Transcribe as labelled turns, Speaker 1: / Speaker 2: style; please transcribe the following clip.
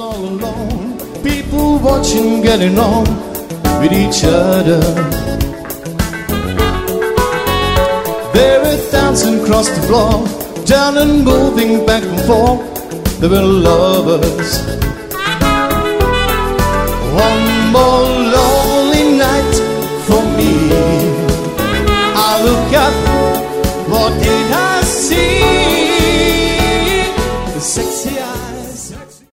Speaker 1: all alone. People watching, getting on with each other. They were dancing across the floor, down and moving back and forth. They were lovers. One more